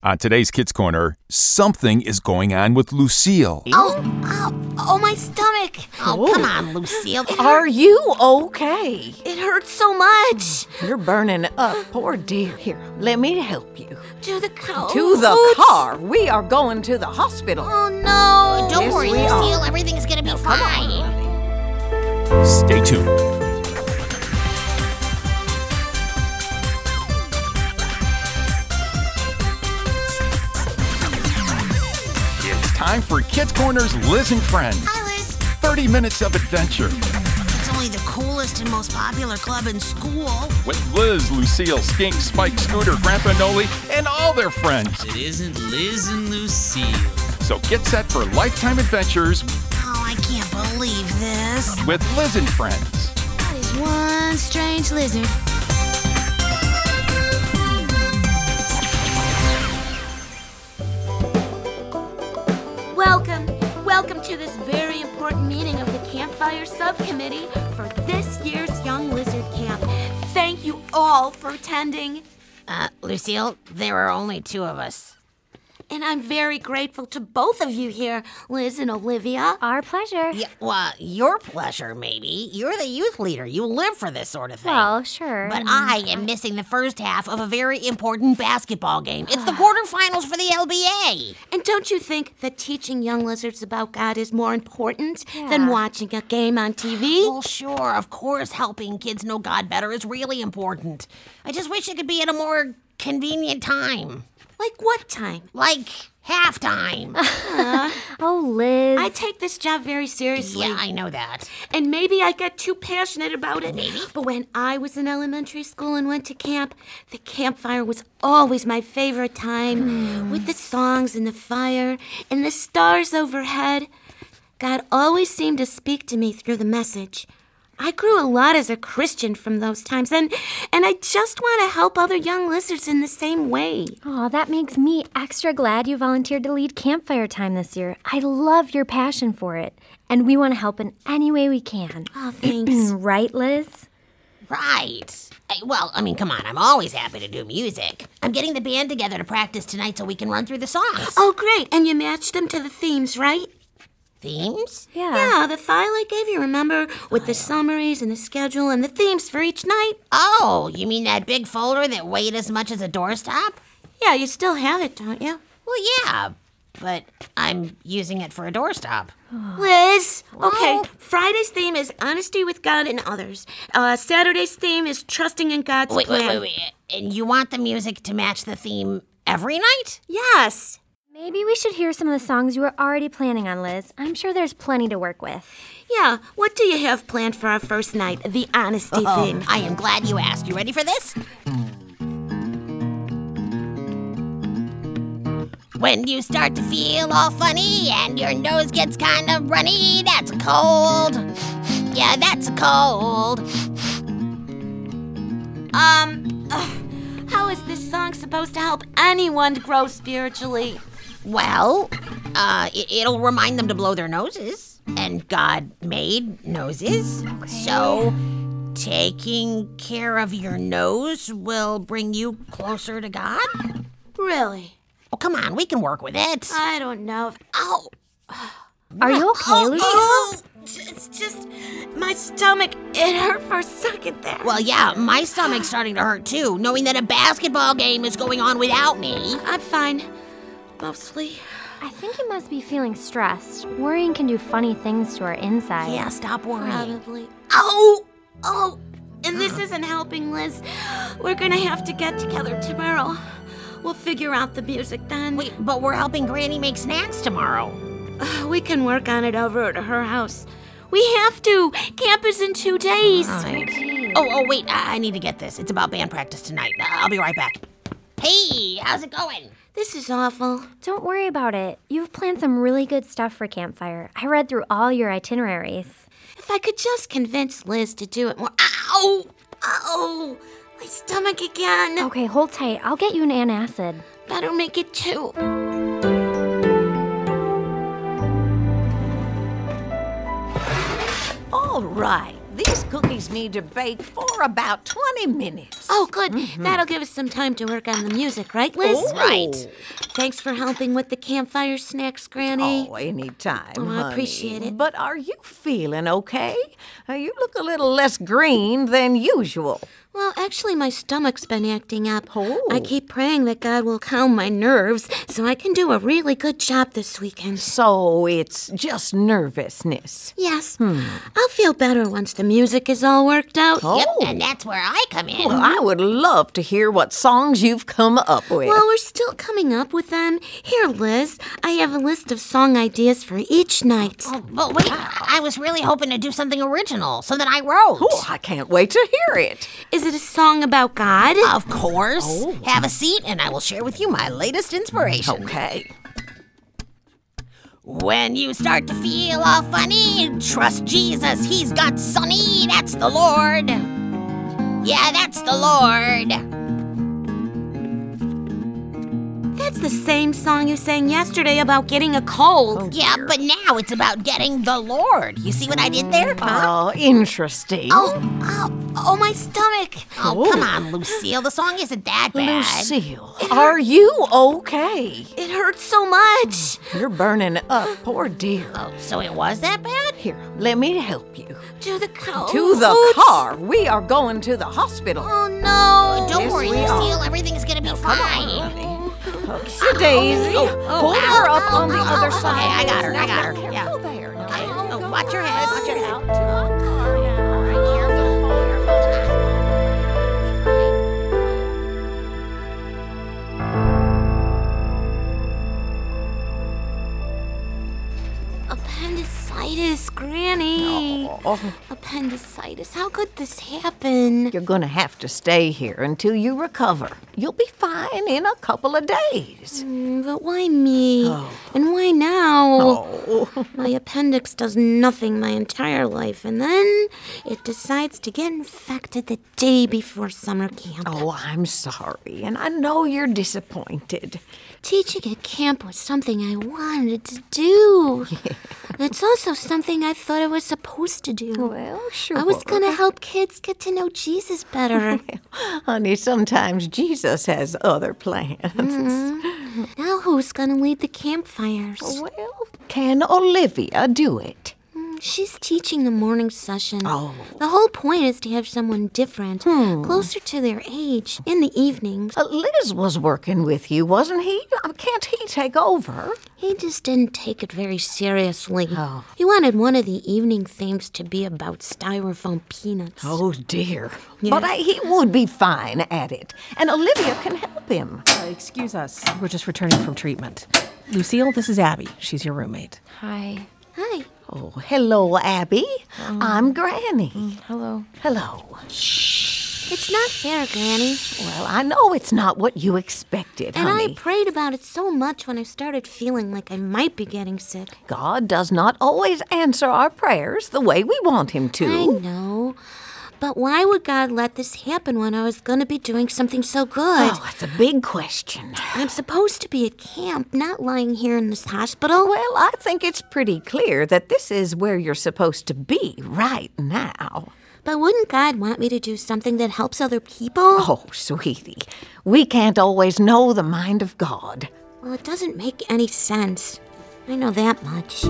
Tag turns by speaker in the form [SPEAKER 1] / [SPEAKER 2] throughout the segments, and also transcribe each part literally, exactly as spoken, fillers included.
[SPEAKER 1] On today's Kids Corner, something is going on with Lucille.
[SPEAKER 2] Oh, oh, oh, my stomach.
[SPEAKER 3] Oh, come on, Lucille.
[SPEAKER 4] Are you okay?
[SPEAKER 2] It hurts so much.
[SPEAKER 4] You're burning up, poor dear. Here, let me help you.
[SPEAKER 2] To the couch.
[SPEAKER 4] To the car. We are going to the hospital.
[SPEAKER 2] Oh, no.
[SPEAKER 3] Don't
[SPEAKER 4] Yes,
[SPEAKER 3] worry,
[SPEAKER 4] we
[SPEAKER 3] Lucille.
[SPEAKER 4] are.
[SPEAKER 3] Everything's gonna be
[SPEAKER 4] Come
[SPEAKER 3] fine.
[SPEAKER 4] on.
[SPEAKER 1] Stay tuned. It's time for Kids Corner's Liz and Friends.
[SPEAKER 3] Hi, Liz.
[SPEAKER 1] thirty minutes of adventure
[SPEAKER 3] It's only the coolest and most popular club in school.
[SPEAKER 1] with Liz, Lucille, Skink, Spike, Scooter, Grandpa Noli, and all their friends.
[SPEAKER 5] It isn't Liz and Lucille.
[SPEAKER 1] So get set for lifetime adventures
[SPEAKER 3] Oh, I can't believe this.
[SPEAKER 1] with Liz and Friends.
[SPEAKER 2] That is one strange lizard. Welcome, welcome to this very important meeting of the Campfire Subcommittee for this year's Young Lizard Camp. Thank you all for attending,
[SPEAKER 3] Uh, Lucille, there are only two of us.
[SPEAKER 2] and I'm very grateful to both of you here, Liz and Olivia.
[SPEAKER 6] Our pleasure.
[SPEAKER 3] Yeah, well, your pleasure, maybe. You're the youth leader. You live for this sort of thing.
[SPEAKER 6] Well, sure.
[SPEAKER 3] But I am missing the first half of a very important basketball game. It's the quarterfinals for the L B A.
[SPEAKER 2] And don't you think that teaching young lizards about God is more important than
[SPEAKER 6] Yeah.
[SPEAKER 2] watching a game on T V?
[SPEAKER 3] Well, sure, of course, helping kids know God better is really important. I just wish it could be at a more convenient time.
[SPEAKER 2] Like what time?
[SPEAKER 3] Like halftime.
[SPEAKER 6] oh, Liz.
[SPEAKER 2] I take this job very seriously.
[SPEAKER 3] Yeah, I know that.
[SPEAKER 2] And maybe I get too passionate about it. Maybe. But when I was in elementary school and went to camp, the campfire was always my favorite time. With the songs and the fire and the stars overhead. God always seemed to speak to me through the message. I grew a lot as a Christian from those times, and, and I just want to help other young lizards in the same way.
[SPEAKER 6] Oh, that makes me extra glad you volunteered to lead campfire time this year. I love your passion for it, and we want to help in any way we can.
[SPEAKER 2] Oh, thanks.
[SPEAKER 6] Right, Liz?
[SPEAKER 3] Right. Hey, well, I mean, come on, I'm always happy to do music. I'm getting the band together to practice tonight so we can run through the songs.
[SPEAKER 2] Oh, great. And you matched them to the themes, right?
[SPEAKER 3] Themes?
[SPEAKER 6] Yeah.
[SPEAKER 2] Yeah, the file I gave you, remember? With the summaries and the schedule and the themes for each night.
[SPEAKER 3] Oh, you mean that big folder that weighed as much as a doorstop?
[SPEAKER 2] Yeah, you still have it, don't you?
[SPEAKER 3] Well, yeah, but I'm using it for a doorstop.
[SPEAKER 2] Liz! Okay,
[SPEAKER 3] Well-
[SPEAKER 2] Friday's theme is honesty with God and others. Uh, Saturday's theme is trusting in God's
[SPEAKER 3] Wait, wait,
[SPEAKER 2] plan.
[SPEAKER 3] wait, wait. And you want the music to match the theme every night?
[SPEAKER 2] Yes.
[SPEAKER 6] Maybe we should hear some of the songs you were already planning on, Liz. I'm sure there's plenty to work with.
[SPEAKER 2] Yeah, what do you have planned for our first night? The honesty
[SPEAKER 3] Oh,
[SPEAKER 2] theme.
[SPEAKER 3] I am glad you asked. You ready for this? When you start to feel all funny and your nose gets kind of runny, that's a cold. Yeah, that's a cold.
[SPEAKER 2] Um, ugh, how is this song supposed to help anyone grow spiritually?
[SPEAKER 3] Well, uh, it, it'll remind them to blow their noses. And God made noses. So taking care of your nose will bring you closer to God?
[SPEAKER 2] Really?
[SPEAKER 3] Oh, come on, we can work with it.
[SPEAKER 2] I don't know.
[SPEAKER 3] Oh,
[SPEAKER 6] Are you okay, Lucille?
[SPEAKER 2] Oh, it's just my stomach. It hurt for a second there.
[SPEAKER 3] well, yeah, my stomach's starting to hurt too, knowing that a basketball game is going on without me.
[SPEAKER 2] I'm fine. Mostly.
[SPEAKER 6] I think you must be feeling stressed. Worrying can do funny things to our inside.
[SPEAKER 3] Yeah, stop worrying.
[SPEAKER 2] Probably. Oh! Oh! And this isn't helping, Liz. We're gonna have to get together tomorrow. We'll figure out the music then.
[SPEAKER 3] Wait, but we're helping Granny make snacks tomorrow.
[SPEAKER 2] We can work on it over at her house. We have to. Camp is in two days.
[SPEAKER 3] Right. Oh, oh, wait, I, I need to get this. It's about band practice tonight. I- I'll be right back. Hey, how's it going?
[SPEAKER 2] This is awful.
[SPEAKER 6] Don't worry about it. You've planned some really good stuff for campfire. I read through all your itineraries.
[SPEAKER 2] If I could just convince Liz to do it more. Ow! Ow! My stomach again.
[SPEAKER 6] Okay, hold tight. I'll get you an antacid.
[SPEAKER 2] Better make it two.
[SPEAKER 4] All right. These cookies need to bake for about twenty minutes.
[SPEAKER 2] Oh, good. That'll give us some time to work on the music, right, Liz?
[SPEAKER 4] Oh.
[SPEAKER 3] Right.
[SPEAKER 2] Thanks for helping with the campfire snacks, Granny.
[SPEAKER 4] Oh, anytime,
[SPEAKER 2] Oh, I
[SPEAKER 4] honey.
[SPEAKER 2] appreciate it.
[SPEAKER 4] But are you feeling okay? Uh, you look a little less green than usual.
[SPEAKER 2] Well, actually, my stomach's been acting up.
[SPEAKER 4] Oh.
[SPEAKER 2] I keep praying that God will calm my nerves so I can do a really good job this weekend.
[SPEAKER 4] So it's just nervousness.
[SPEAKER 2] Yes. I'll feel better once the music is all worked out.
[SPEAKER 4] Oh.
[SPEAKER 3] Yep, and that's where I come in.
[SPEAKER 4] Well, I would love to hear what songs you've come up with.
[SPEAKER 2] Well, we're still coming up with them. Here, Liz, I have a list of song ideas for each night.
[SPEAKER 3] Oh, but wait, I was really hoping to do something original, so that I wrote.
[SPEAKER 4] Oh, I can't wait to hear it.
[SPEAKER 2] Is it a song about God?
[SPEAKER 3] Of course. Have a seat, and I will share with you my latest inspiration.
[SPEAKER 4] Okay.
[SPEAKER 3] When you start to feel all funny, trust Jesus, he's got Sonny, that's the Lord. Yeah, that's the Lord.
[SPEAKER 2] That's the same song you sang yesterday about getting a cold.
[SPEAKER 3] Yeah, but now it's about getting the Lord. You see what I did there?
[SPEAKER 4] Oh, interesting.
[SPEAKER 2] Oh, oh, oh, my stomach.
[SPEAKER 3] Oh, come on, Lucille. The song isn't that bad.
[SPEAKER 4] Lucille, are you okay?
[SPEAKER 2] It hurts so much.
[SPEAKER 4] You're burning up, poor dear.
[SPEAKER 3] Oh, so it was that bad?
[SPEAKER 4] Here, let me help you.
[SPEAKER 2] To the couch.
[SPEAKER 4] To the car. We are going to the hospital.
[SPEAKER 2] Oh, no.
[SPEAKER 3] Don't
[SPEAKER 4] Yes,
[SPEAKER 3] worry,
[SPEAKER 4] we are.
[SPEAKER 3] Lucille. Everything's gonna be
[SPEAKER 4] Come
[SPEAKER 3] fine.
[SPEAKER 4] on, honey. Oopsie daisy.
[SPEAKER 3] oh, oh,
[SPEAKER 4] Pull
[SPEAKER 3] ow,
[SPEAKER 4] her up on the
[SPEAKER 3] ow,
[SPEAKER 4] other
[SPEAKER 3] ow.
[SPEAKER 4] side.
[SPEAKER 3] Okay, I got her,
[SPEAKER 4] Now,
[SPEAKER 3] I got her,
[SPEAKER 4] now,
[SPEAKER 3] yeah.
[SPEAKER 4] careful there. Now.
[SPEAKER 3] Okay. Oh, watch your head. Watch your head.
[SPEAKER 4] Out to the car.
[SPEAKER 2] Appendicitis, Granny.
[SPEAKER 4] Oh,
[SPEAKER 2] Appendicitis. How could this happen?
[SPEAKER 4] you're going to have to stay here until you recover. You'll be fine in a couple of days.
[SPEAKER 2] Mm, But why me? And why now?
[SPEAKER 4] Oh,
[SPEAKER 2] My appendix does nothing my entire life, and then it decides to get infected the day before summer camp.
[SPEAKER 4] oh, I'm sorry, and I know you're disappointed.
[SPEAKER 2] Teaching at camp was something I wanted to do. It's also something I thought I was supposed to do.
[SPEAKER 4] Well, sure.
[SPEAKER 2] I was going to help kids get to know Jesus better.
[SPEAKER 4] Honey, sometimes Jesus has other plans.
[SPEAKER 2] Now who's going to lead the campfires?
[SPEAKER 4] Well, can Olivia do it?
[SPEAKER 2] She's teaching the morning session.
[SPEAKER 4] Oh.
[SPEAKER 2] The whole point is to have someone different, closer to their age, in the evenings.
[SPEAKER 4] Uh, Liz was working with you, wasn't he? Uh, Can't he take over?
[SPEAKER 2] He just didn't take it very seriously.
[SPEAKER 4] Oh.
[SPEAKER 2] He wanted one of the evening themes to be about styrofoam peanuts.
[SPEAKER 4] Oh, dear.
[SPEAKER 2] Yeah.
[SPEAKER 4] But I, he would be fine at it, and Olivia can help him.
[SPEAKER 7] Uh, excuse us. We're just returning from treatment. Lucille, this is Abby. She's your roommate.
[SPEAKER 6] Hi.
[SPEAKER 2] Hi.
[SPEAKER 4] Oh, hello, Abby. I'm Granny.
[SPEAKER 7] Hello.
[SPEAKER 4] Hello.
[SPEAKER 2] It's not fair, Granny.
[SPEAKER 4] Well, I know it's not what you expected,
[SPEAKER 2] And I
[SPEAKER 4] honey.
[SPEAKER 2] prayed about it so much when I started feeling like I might be getting sick.
[SPEAKER 4] God does not always answer our prayers the way we want him
[SPEAKER 2] I
[SPEAKER 4] to.
[SPEAKER 2] know. But why would God let this happen when I was going to be doing something so good?
[SPEAKER 4] Oh, that's a big question.
[SPEAKER 2] I'm supposed to be at camp, not lying here in this hospital.
[SPEAKER 4] Well, I think it's pretty clear that this is where you're supposed to be right now.
[SPEAKER 2] But wouldn't God want me to do something that helps other people?
[SPEAKER 4] Oh, sweetie, we can't always know the mind of God.
[SPEAKER 2] Well, it doesn't make any sense. I know that much.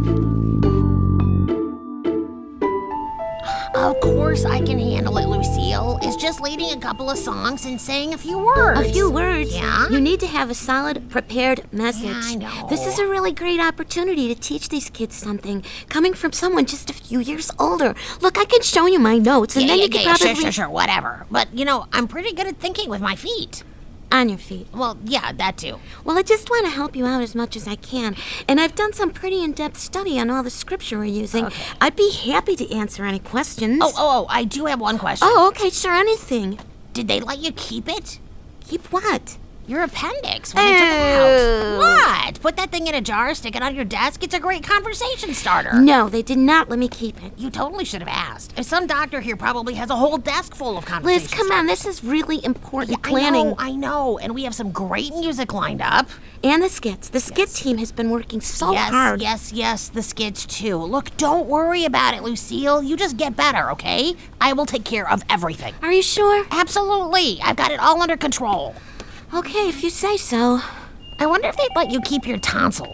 [SPEAKER 3] Of course I can handle it, Lucille. It's just leading a couple of songs and saying a few words.
[SPEAKER 2] A few words.
[SPEAKER 3] Yeah?
[SPEAKER 2] You need to have a solid, prepared message.
[SPEAKER 3] Yeah, I know.
[SPEAKER 2] This is a really great opportunity to teach these kids something, coming from someone just a few years older. Look, I can show you my notes, and
[SPEAKER 3] yeah,
[SPEAKER 2] then
[SPEAKER 3] yeah,
[SPEAKER 2] you can
[SPEAKER 3] yeah,
[SPEAKER 2] probably
[SPEAKER 3] sure, sure, sure, whatever. But, you know, I'm pretty good at thinking with my feet.
[SPEAKER 2] on your feet.
[SPEAKER 3] Well, yeah, that too.
[SPEAKER 2] Well, I just want to help you out as much as I can, and I've done some pretty in-depth study on all the scripture we're using.
[SPEAKER 3] Okay.
[SPEAKER 2] I'd be happy to answer any questions.
[SPEAKER 3] Oh, oh, oh, I do have one question.
[SPEAKER 2] Oh, okay, sure, anything.
[SPEAKER 3] Did they let you keep it?
[SPEAKER 2] Keep what?
[SPEAKER 3] Your appendix when they took it out. What? What? Put that thing in a jar, stick it on your desk. It's a great conversation starter.
[SPEAKER 2] No, they did not let me keep it.
[SPEAKER 3] You totally should have asked. Some doctor here probably has a whole desk full of conversation
[SPEAKER 2] Liz, come on, this is really important
[SPEAKER 3] Yeah,
[SPEAKER 2] planning.
[SPEAKER 3] I know, I know. And we have some great music lined up.
[SPEAKER 2] And the skits. The skit team has been working so
[SPEAKER 3] yes,
[SPEAKER 2] hard.
[SPEAKER 3] yes, yes, the skits too. Look, don't worry about it, Lucille. You just get better, okay? I will take care of everything.
[SPEAKER 2] Are you sure?
[SPEAKER 3] Absolutely. I've got it all under control.
[SPEAKER 2] Okay, if you say so.
[SPEAKER 3] I wonder if they'd let you keep your tonsils.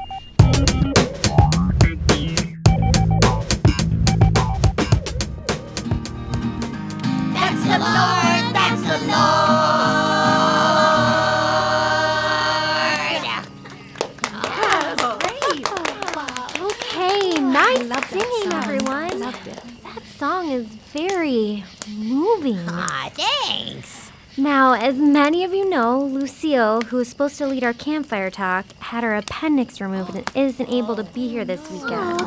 [SPEAKER 2] That's the Lord, that's the
[SPEAKER 6] Okay, nice singing, everyone. That song is very moving.
[SPEAKER 3] Ah, thanks.
[SPEAKER 6] Now, as many of you know, Lucille, who is supposed to lead our campfire talk, had her appendix removed and isn't able to be here this weekend.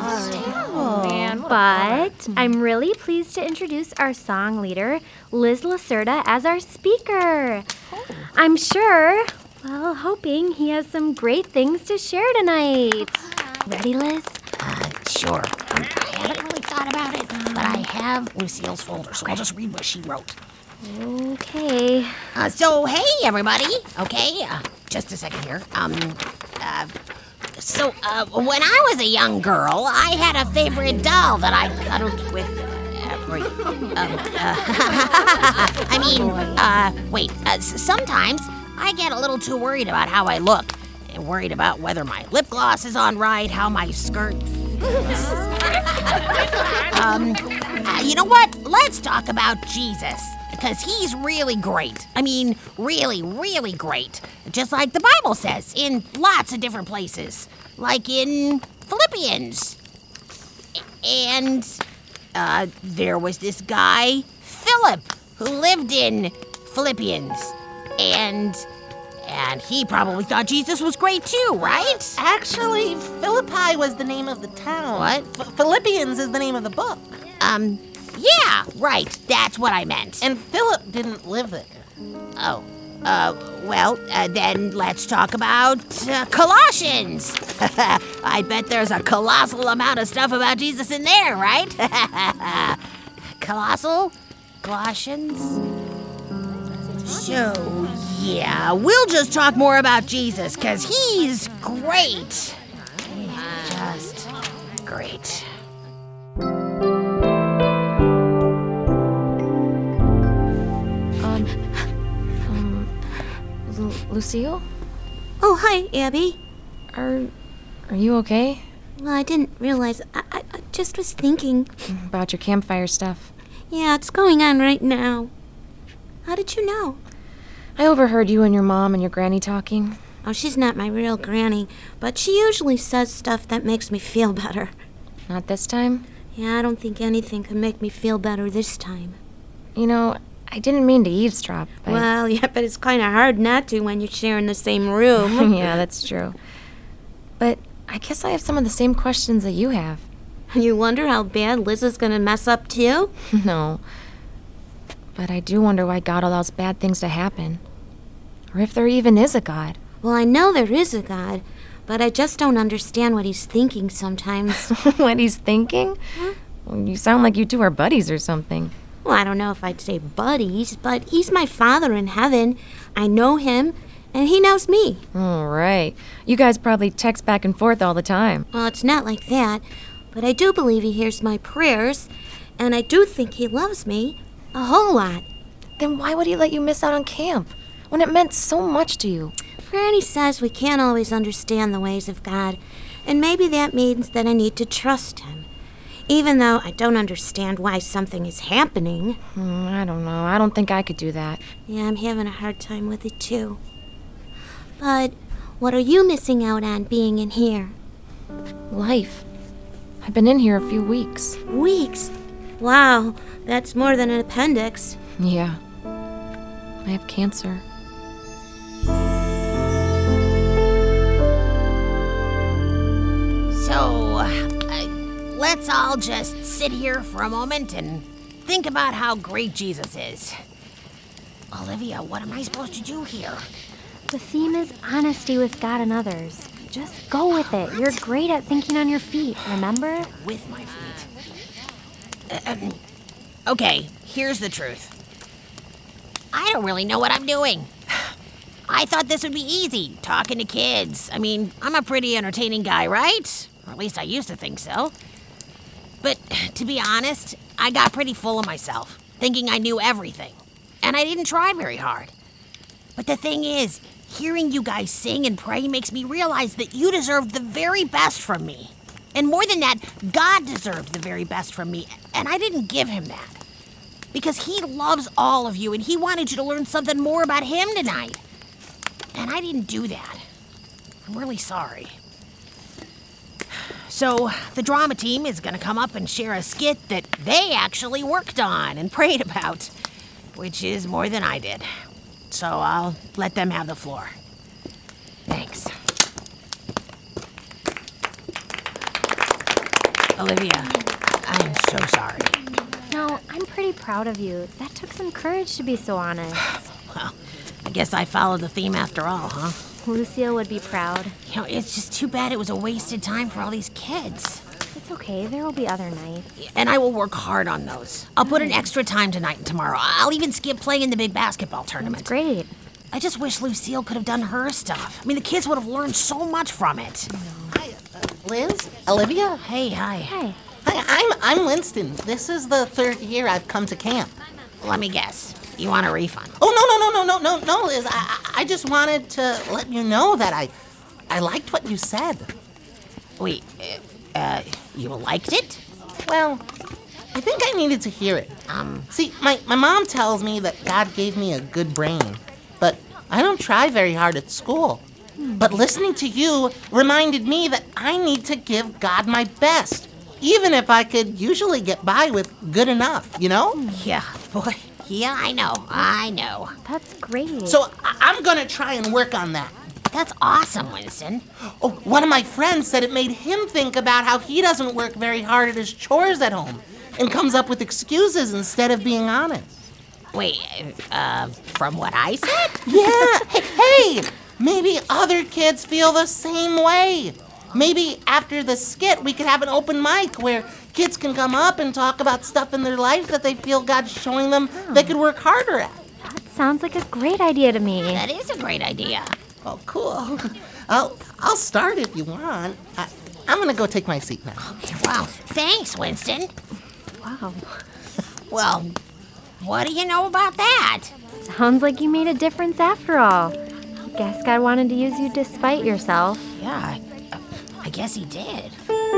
[SPEAKER 6] But I'm really pleased to introduce our song leader, Liz Lacerda, as our speaker. I'm sure, well, hoping he has some great things to share tonight. Ready, Liz?
[SPEAKER 3] Uh, sure. Um, I haven't really thought about it, but I have Lucille's folder, so I'll just read what she wrote.
[SPEAKER 6] Okay.
[SPEAKER 3] Uh, so, hey, everybody. Okay, uh, just a second here. Um, uh, so, uh, when I was a young girl, I had a favorite doll that I cuddled with every... Um, uh, I mean, uh, wait. Uh, s- sometimes I get a little too worried about how I look. And worried about whether my lip gloss is on right, how my skirt... um, uh, you know what? Let's talk about Jesus. Because he's really great. I mean, really, really great. Just like the Bible says, in lots of different places. Like in Philippians. And uh, there was this guy, Philip, who lived in Philippians. And and he probably thought Jesus was great too, right?
[SPEAKER 8] Actually, Philippi was the name of the town.
[SPEAKER 3] What?
[SPEAKER 8] F- Philippians is the name of the book.
[SPEAKER 3] Um, yeah, right. That's what I meant.
[SPEAKER 8] And Philip didn't live there.
[SPEAKER 3] Oh, uh, well, uh, then let's talk about uh, Colossians. I bet there's a colossal amount of stuff about Jesus in there, right? Colossal? Colossians? So, yeah, we'll just talk more about Jesus, because he's great. Just great.
[SPEAKER 9] Um, um, Lu- Lucille?
[SPEAKER 2] Oh, hi, Abby.
[SPEAKER 9] Are, are you okay?
[SPEAKER 2] Well, I didn't realize. I, I, I just was thinking.
[SPEAKER 9] About your campfire stuff.
[SPEAKER 2] Yeah, it's going on right now. How did you know?
[SPEAKER 9] I overheard you and your mom and your granny talking.
[SPEAKER 2] Oh, she's not my real granny, but she usually says stuff that makes me feel better.
[SPEAKER 9] Not this time?
[SPEAKER 2] Yeah, I don't think anything can make me feel better this time.
[SPEAKER 9] You know, I didn't mean to eavesdrop. But
[SPEAKER 2] Well, yeah, but it's kind of hard not to when you're sharing the same room.
[SPEAKER 9] yeah, that's true. But I guess I have some of the same questions that you have.
[SPEAKER 2] You wonder how bad Liz is going to mess up, too?
[SPEAKER 9] No. But I do wonder why God allows bad things to happen. Or if there even is a God.
[SPEAKER 2] Well, I know there is a God, but I just don't understand what he's thinking sometimes.
[SPEAKER 9] What he's thinking? Well, you sound like you two are buddies or something.
[SPEAKER 2] Well, I don't know if I'd say buddies, but he's my father in heaven. I know him, and he knows me.
[SPEAKER 9] All right. You guys probably text back and forth all the time.
[SPEAKER 2] Well, it's not like that, but I do believe he hears my prayers, and I do think he loves me a whole lot.
[SPEAKER 9] Then why would he let you miss out on camp when it meant so much to you?
[SPEAKER 2] Granny says we can't always understand the ways of God, and maybe that means that I need to trust him. Even though I don't understand why something is happening.
[SPEAKER 9] Hmm, I don't know. I don't think I could do that.
[SPEAKER 2] Yeah, I'm having a hard time with it too. But what are you missing out on being in here?
[SPEAKER 9] Life. I've been in here a few weeks.
[SPEAKER 2] Weeks? Wow, that's more than an appendix.
[SPEAKER 9] Yeah. I have cancer.
[SPEAKER 3] So, uh, let's all just sit here for a moment and think about how great Jesus is. Olivia, what am I supposed to do here?
[SPEAKER 6] The theme is honesty with God and others. Just go with it. You're great at thinking on your feet, remember?
[SPEAKER 3] With my feet. Uh, um, okay, here's the truth. I don't really know what I'm doing. I thought this would be easy, talking to kids. I mean, I'm a pretty entertaining guy, right? Or at least I used to think so. But to be honest, I got pretty full of myself, thinking I knew everything. And I didn't try very hard. But the thing is, hearing you guys sing and pray makes me realize that you deserve the very best from me. And more than that, God deserved the very best from me, and I didn't give him that. Because he loves all of you, and he wanted you to learn something more about him tonight. And I didn't do that. I'm really sorry. So, the drama team is gonna come up and share a skit that they actually worked on and prayed about, which is more than I did. So I'll let them have the floor. Thanks. Olivia, I am so sorry.
[SPEAKER 6] No, I'm pretty proud of you. That took some courage to be so honest.
[SPEAKER 3] Well, I guess I followed the theme after all, huh?
[SPEAKER 6] Lucille would be proud.
[SPEAKER 3] You know, it's just too bad it was a wasted time for all these kids.
[SPEAKER 6] It's okay, there will be other nights.
[SPEAKER 3] And I will work hard on those. I'll put in extra time tonight and tomorrow. I'll even skip playing in the big basketball tournament.
[SPEAKER 6] Great.
[SPEAKER 3] I just wish Lucille could have done her stuff. I mean, the kids would have learned so much from it.
[SPEAKER 8] Hi, uh, Liz? Olivia?
[SPEAKER 3] Hey, hi.
[SPEAKER 6] Hi.
[SPEAKER 8] Hi, I'm, I'm Winston. This is the third year I've come to camp.
[SPEAKER 3] Let me guess. You want a refund?
[SPEAKER 8] Oh, no, no, no, no, no, no, no, Liz. I, I I just wanted to let you know that I, I liked what you said.
[SPEAKER 3] Wait, uh, uh, you liked it?
[SPEAKER 8] Well, I think I needed to hear it. Um, see, my, my mom tells me that God gave me a good brain, but I don't try very hard at school. But listening to you reminded me that I need to give God my best, even if I could usually get by with good enough, you know?
[SPEAKER 3] Yeah, boy. Yeah, I know. I know.
[SPEAKER 6] That's great.
[SPEAKER 8] So I- I'm gonna try and work on that.
[SPEAKER 3] That's awesome, Winston.
[SPEAKER 8] Oh, one of my friends said it made him think about how he doesn't work very hard at his chores at home and comes up with excuses instead of being honest.
[SPEAKER 3] Wait, uh, from what I said?
[SPEAKER 8] Yeah, hey, hey, maybe other kids feel the same way. Maybe after the skit, we could have an open mic where kids can come up and talk about stuff in their life that they feel God's showing them they could work harder at.
[SPEAKER 6] That sounds like a great idea to me.
[SPEAKER 3] That is a great idea.
[SPEAKER 8] Oh, cool. I'll, I'll start if you want. I, I'm going to go take my seat now.
[SPEAKER 3] Wow, thanks, Winston.
[SPEAKER 6] Wow.
[SPEAKER 3] Well, what do you know about that?
[SPEAKER 6] Sounds like you made a difference after all. Guess God wanted to use you despite yourself.
[SPEAKER 3] Yeah, I, I guess he did.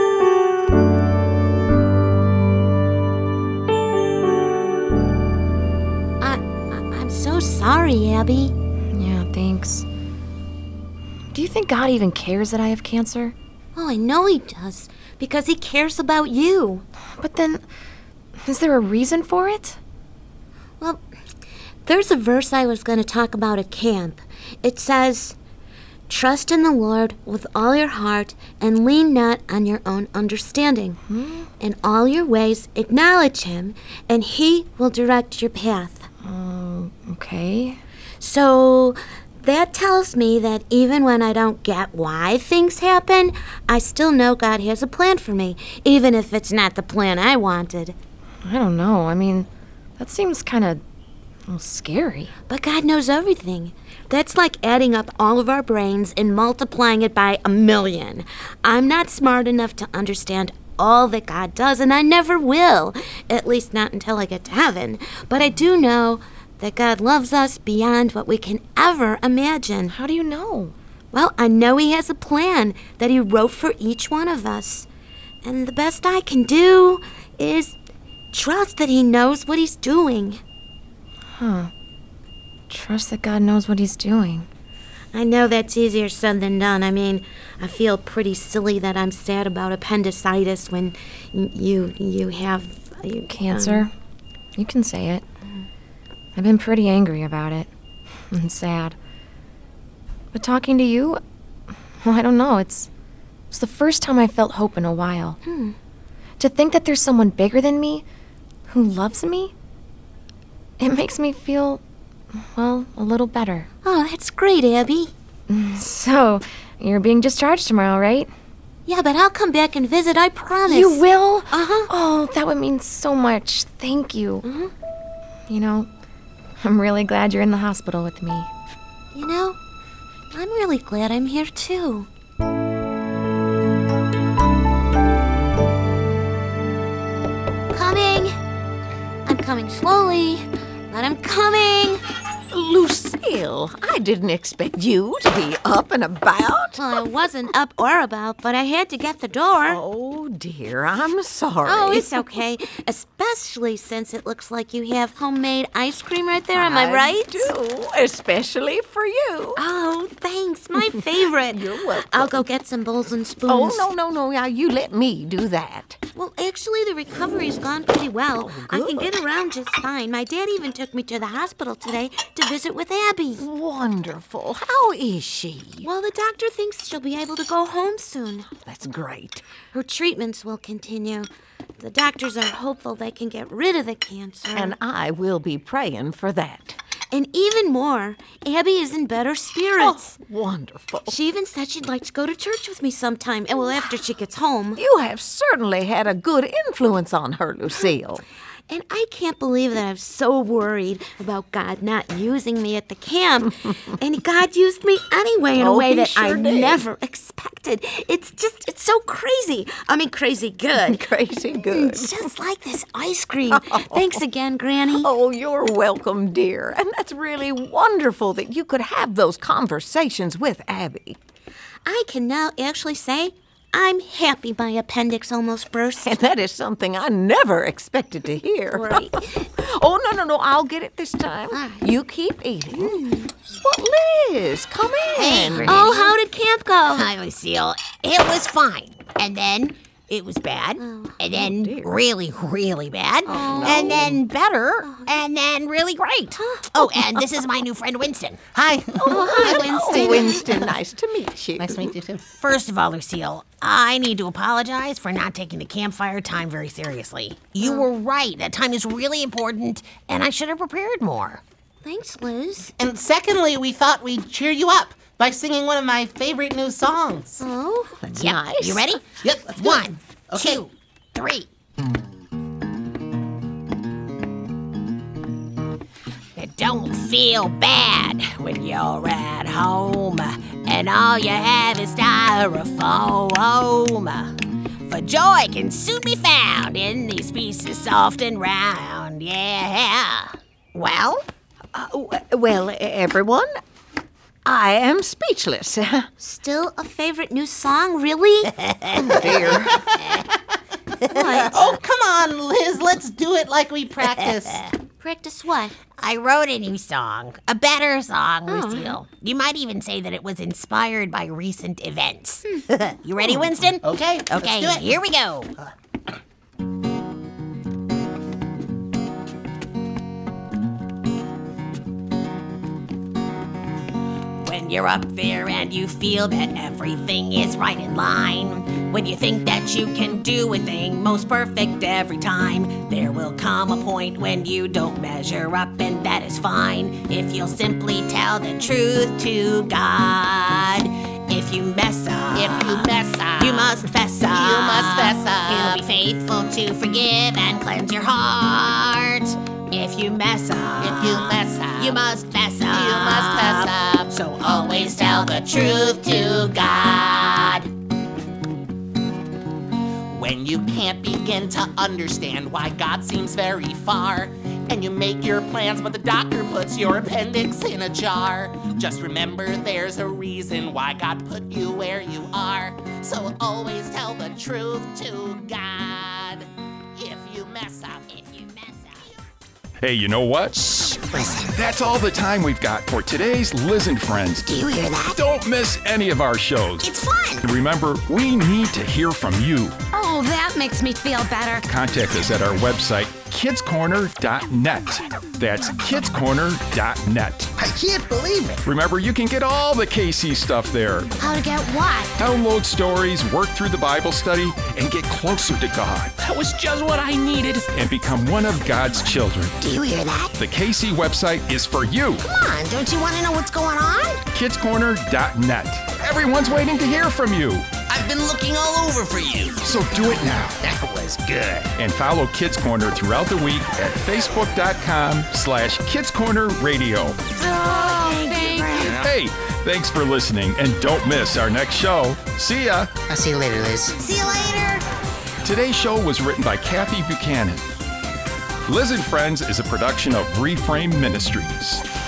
[SPEAKER 2] I, I, I'm so sorry, Abby.
[SPEAKER 9] Yeah, thanks. Do you think God even cares that I have cancer?
[SPEAKER 2] Oh, I know he does, because he cares about you.
[SPEAKER 9] But then, is there a reason for it?
[SPEAKER 2] Well, there's a verse I was going to talk about at camp. It says, "Trust in the Lord with all your heart and lean not on your own understanding.
[SPEAKER 9] Hmm?
[SPEAKER 2] In all your ways acknowledge him, and he will direct your path."
[SPEAKER 9] Oh, okay.
[SPEAKER 2] So that tells me that even when I don't get why things happen, I still know God has a plan for me, even if it's not the plan I wanted.
[SPEAKER 9] I don't know. I mean, that seems kind of well, scary.
[SPEAKER 2] But God knows everything. That's like adding up all of our brains and multiplying it by a million. I'm not smart enough to understand all that God does, and I never will, at least not until I get to heaven. But I do know that God loves us beyond what we can ever imagine.
[SPEAKER 9] How do you know?
[SPEAKER 2] Well, I know he has a plan that he wrote for each one of us. And the best I can do is trust that he knows what he's doing.
[SPEAKER 9] Huh. Trust that God knows what he's doing.
[SPEAKER 2] I know that's easier said than done. I mean, I feel pretty silly that I'm sad about appendicitis when y- you you have you,
[SPEAKER 9] Cancer?
[SPEAKER 2] um,
[SPEAKER 9] You can say it. I've been pretty angry about it. And sad. But talking to you, well, I don't know. It's, it's the first time I felt hope in a while.
[SPEAKER 2] Hmm.
[SPEAKER 9] To think that there's someone bigger than me who loves me, it makes me feel, well, a little better.
[SPEAKER 2] Oh, that's great, Abby.
[SPEAKER 9] So, You're being discharged tomorrow, right?
[SPEAKER 2] Yeah, but I'll come back and visit, I promise.
[SPEAKER 9] You will?
[SPEAKER 2] Uh-huh.
[SPEAKER 9] Oh, that would mean so much. Thank you.
[SPEAKER 2] Mm-hmm.
[SPEAKER 9] You know, I'm really glad you're in the hospital with me.
[SPEAKER 2] You know, I'm really glad I'm here too. Coming. I'm coming slowly, but I'm coming.
[SPEAKER 4] Lucille, I didn't expect you to be up and about.
[SPEAKER 2] Well, I wasn't up or about, but I had to get the door.
[SPEAKER 4] Oh, dear, I'm sorry.
[SPEAKER 2] Oh, it's okay. Especially since it looks like you have homemade ice cream right there. Am I right?
[SPEAKER 4] I do, especially for you.
[SPEAKER 2] Oh, thanks. My favorite.
[SPEAKER 4] You're welcome.
[SPEAKER 2] I'll go get some bowls and spoons.
[SPEAKER 4] Oh, no, no, no. Now, you let me do that.
[SPEAKER 2] Well, actually, the recovery's gone pretty well.
[SPEAKER 4] Oh,
[SPEAKER 2] I can
[SPEAKER 4] good.
[SPEAKER 2] get around just fine. My dad even took me to the hospital today to visit with Abby.
[SPEAKER 4] Wonderful. How is she?
[SPEAKER 2] Well, the doctor thinks she'll be able to go home soon.
[SPEAKER 4] That's great.
[SPEAKER 2] Her treatments will continue. The doctors are hopeful they can get rid of the cancer.
[SPEAKER 4] And I will be praying for that.
[SPEAKER 2] And even more, Abby is in better spirits.
[SPEAKER 4] Oh, wonderful.
[SPEAKER 2] She even said she'd like to go to church with me sometime, and well, after she gets home.
[SPEAKER 4] You have certainly had a good influence on her, Lucille.
[SPEAKER 2] And I can't believe that I'm so worried about God not using me at the camp. And God used me anyway in a
[SPEAKER 4] Oh,
[SPEAKER 2] way
[SPEAKER 4] he
[SPEAKER 2] that
[SPEAKER 4] sure
[SPEAKER 2] I
[SPEAKER 4] did.
[SPEAKER 2] never expected. It's just, it's so crazy. I mean, crazy good.
[SPEAKER 4] Crazy good.
[SPEAKER 2] Just like this ice cream. Thanks again, Granny.
[SPEAKER 4] Oh, you're welcome, dear. And that's really wonderful that you could have those conversations with Abby.
[SPEAKER 2] I can now actually say I'm happy my appendix almost burst.
[SPEAKER 4] And that is something I never expected to hear.
[SPEAKER 2] Right.
[SPEAKER 4] Oh, no, no, no. I'll get it this time.
[SPEAKER 2] right.
[SPEAKER 4] You keep eating.
[SPEAKER 2] Mm.
[SPEAKER 4] Well, Liz, come
[SPEAKER 3] Hey,
[SPEAKER 4] in.
[SPEAKER 3] Granny.
[SPEAKER 2] Oh, how did camp go?
[SPEAKER 3] Hi, Lucille. It was fine. And then it was bad. And then really, really bad. And then better. And then really great. Oh, and this is my new friend Winston.
[SPEAKER 8] Hi.
[SPEAKER 2] Oh, hi, Winston.
[SPEAKER 4] Oh, Winston, nice to meet you.
[SPEAKER 8] Nice to meet you, too.
[SPEAKER 3] First of all, Lucille, I need to apologize for not taking the campfire time very seriously. You were right. That time is really important, and I should have prepared more.
[SPEAKER 2] Thanks, Liz.
[SPEAKER 8] And secondly, we thought we'd cheer you up by singing one of my favorite new songs.
[SPEAKER 2] Oh,
[SPEAKER 4] That's
[SPEAKER 3] Yep.
[SPEAKER 4] nice.
[SPEAKER 3] You ready?
[SPEAKER 8] Yep, let's do it.
[SPEAKER 3] One,
[SPEAKER 8] Okay.
[SPEAKER 3] two, three. It don't feel bad when you're at home and all you have is styrofoam. For joy can soon be found in these pieces soft and round. Yeah. Well,
[SPEAKER 4] Uh, w- well, everyone, I am speechless.
[SPEAKER 2] still a favorite new song, really?
[SPEAKER 4] Dear.
[SPEAKER 2] What?
[SPEAKER 8] Oh, come on, Liz. Let's do it like we practice.
[SPEAKER 2] Practice what?
[SPEAKER 3] I wrote a new song, a better song, Lucille. You might even say that it was inspired by recent events. You ready, Winston?
[SPEAKER 8] Okay, let's
[SPEAKER 3] Okay,
[SPEAKER 8] do it.
[SPEAKER 3] here we go. When you're up there and you feel that everything is right in line, when you think that you can do a thing most perfect every time, there will come a point when you don't measure up, and that is fine if you'll simply tell the truth to God. If you mess up,
[SPEAKER 8] If you mess up,
[SPEAKER 3] you must fess up.
[SPEAKER 8] You must fess up.
[SPEAKER 3] He'll be faithful to forgive and cleanse your heart. If you mess up,
[SPEAKER 8] If you mess up,
[SPEAKER 3] you must fess up.
[SPEAKER 8] You must fess up.
[SPEAKER 3] So always tell the truth to God.
[SPEAKER 8] When you can't begin to understand why God seems very far, and you make your plans, but the doctor puts your appendix in a jar, just remember there's a reason why God put you where you are. So always tell the truth to God. If you mess up, if you mess up.
[SPEAKER 1] Hey, you know what? That's all the time we've got for today's Liz and Friends.
[SPEAKER 3] Do you hear that?
[SPEAKER 1] Don't miss any of our shows.
[SPEAKER 3] It's fun.
[SPEAKER 1] And remember, we need to hear from you.
[SPEAKER 10] Oh, that makes me feel better.
[SPEAKER 1] Contact us at our website, kids corner dot net. That's kids corner dot net.
[SPEAKER 11] I can't believe it.
[SPEAKER 1] Remember, you can get all the K C stuff there.
[SPEAKER 10] How to get what?
[SPEAKER 1] Download stories, work through the Bible study, and get closer to God.
[SPEAKER 5] That was just what I needed.
[SPEAKER 1] And become one of God's children.
[SPEAKER 3] Do you hear that?
[SPEAKER 1] The K C website is for you.
[SPEAKER 3] Come on, don't you want to know what's going on?
[SPEAKER 1] kids corner dot net. Everyone's waiting to hear from you.
[SPEAKER 5] I've been looking all over for you.
[SPEAKER 1] So do it now.
[SPEAKER 5] That was good.
[SPEAKER 1] And follow Kids Corner throughout the week at facebook.com slash Kids Corner Radio.
[SPEAKER 2] Oh, thank you.
[SPEAKER 1] Hey, thanks for listening, and don't miss our next show. See ya.
[SPEAKER 11] I'll see you later, Liz.
[SPEAKER 3] See you later.
[SPEAKER 1] Today's show was written by Kathy Buchanan. Liz and Friends is a production of Reframe Ministries.